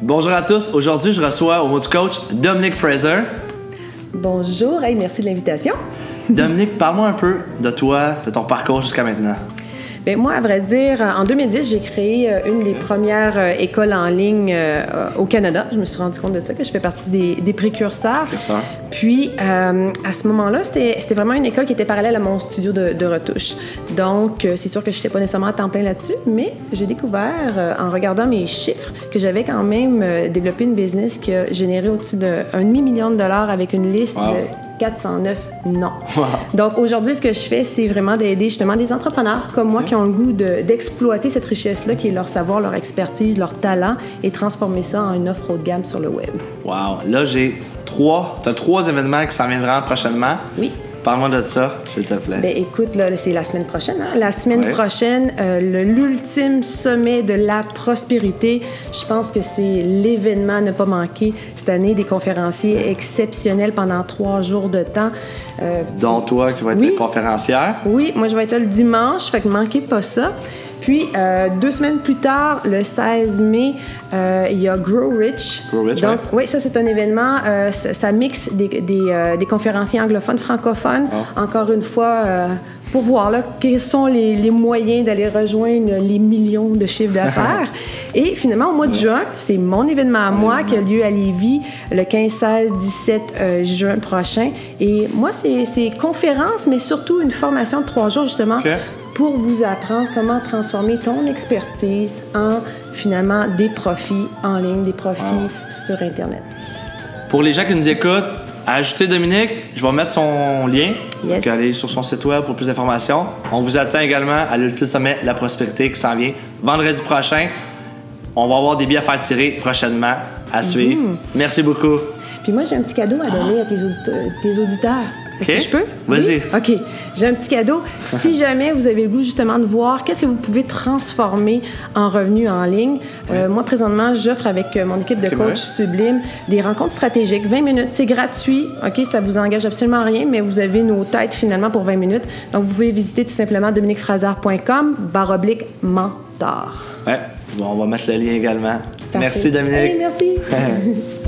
Bonjour à tous. Aujourd'hui, je reçois au mot du coach Dominique Fraser. Bonjour, hey, merci de l'invitation. Dominique, parle-moi un peu de toi, de ton parcours jusqu'à maintenant. Bien, moi, à vrai dire, en 2010, j'ai créé une des premières écoles en ligne au Canada. Je me suis rendu compte de ça, que je fais partie des précurseurs. Puis, à ce moment-là, c'était vraiment une école qui était parallèle à mon studio de retouche. Donc, c'est sûr que je n'étais pas nécessairement à temps plein là-dessus, mais j'ai découvert, en regardant mes chiffres, que j'avais quand même développé une business qui a généré au-dessus d'1,5 million de dollars avec une liste de 409 non. Wow. Donc, aujourd'hui, ce que je fais, c'est vraiment d'aider justement des entrepreneurs comme moi qui ont le goût d'exploiter cette richesse-là qui est leur savoir, leur expertise, leur talent et transformer ça en une offre haut de gamme sur le web. Wow! Là, t'as 3 événements qui s'en viendront prochainement. Oui. Parle-moi de ça, s'il te plaît. Bien, écoute, là, c'est la semaine prochaine. Hein? La semaine prochaine, l'ultime sommet de la prospérité. Je pense que c'est l'événement à ne pas manquer cette année. Des conférenciers exceptionnels pendant 3 jours de temps. Dont toi, qui vas être conférencière. Oui, moi, je vais être là le dimanche, fait que manquez pas ça. Puis, 2 semaines plus tard, le 16 mai, il y a Grow Rich. Grow Rich, donc, oui, ça, c'est un événement. Ça mixe des conférenciers anglophones, francophones. Oh. Encore une fois, pour voir là, quels sont les moyens d'aller rejoindre les millions de chiffres d'affaires. Et finalement, au mois de juin, c'est mon événement à moi qui a lieu à Lévis le 15, 16, 17 juin prochain. Et moi, c'est conférence, mais surtout une formation de 3 jours, justement. Okay. Pour vous apprendre comment transformer ton expertise en, finalement, des profits en ligne, des profits sur Internet. Pour les gens qui nous écoutent, ajoutez Dominique, je vais mettre son lien. Yes. Donc, allez sur son site web pour plus d'informations. On vous attend également à l'Ultime Sommet La Prospérité qui s'en vient vendredi prochain. On va avoir des billets à faire tirer prochainement à suivre. Merci beaucoup. Puis moi, j'ai un petit cadeau à donner à tes auditeurs. Est-ce que je peux? Vas-y. Oui? OK. J'ai un petit cadeau. Si jamais vous avez le goût justement de voir qu'est-ce que vous pouvez transformer en revenus en ligne, moi, présentement, j'offre avec mon équipe de coach Sublime des rencontres stratégiques. 20 minutes, c'est gratuit. OK? Ça vous engage absolument rien, mais vous avez nos têtes finalement pour 20 minutes. Donc, vous pouvez visiter tout simplement dominiquefraser.com/mentor. Ouais. Bon, on va mettre le lien également. Parfait. Merci, Dominique. Hey, merci.